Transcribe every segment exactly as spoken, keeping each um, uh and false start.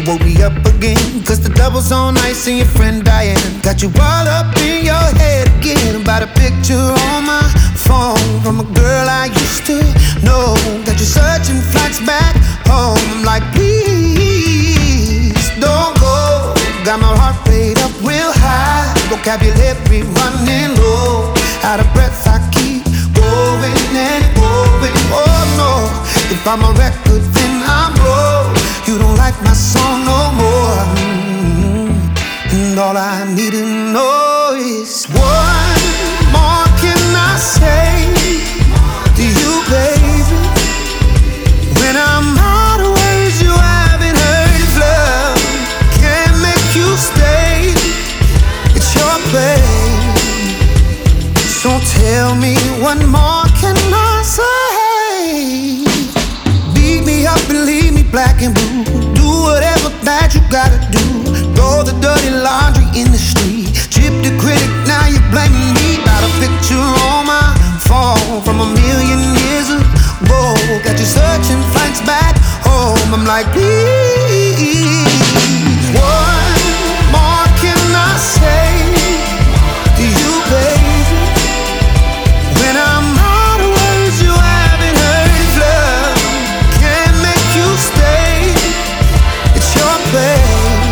woke me up again, cause the double's on ice and your friend Diane got you all up in your head again about a picture on my phone from a girl I used to know. Got you searching flights back home. I'm like, please don't go. Got my heart rate up real high, vocabulary running low. Out of breath I keep going and going. Oh no, if I'm a record then I'm broke. You don't like my song no more. Mm-hmm. And all I need to know is what more can I say to you, baby? When I'm out of words, you haven't heard if love can't make you stay. It's your play. So tell me what more can I say? Beat me up and leave me black and blue. Do whatever that you gotta do. Throw the dirty laundry in the street. Chip the critic, now you blaming me about a picture on my phone from a million years ago. Got you searching flights back home. I'm like, please, what more can I say to you, baby? When I'm out of words, you haven't heard if love can't make you stay. It's your play.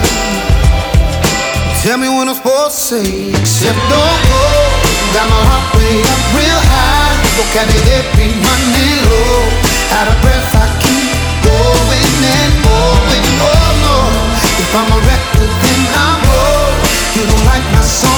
Tell me what I'm supposed to say, except don't go. Got my heart way up real high, vocabulary running low. Out of breath I keep going and going. Oh no, if I'm a record then I'm broke. You don't like my song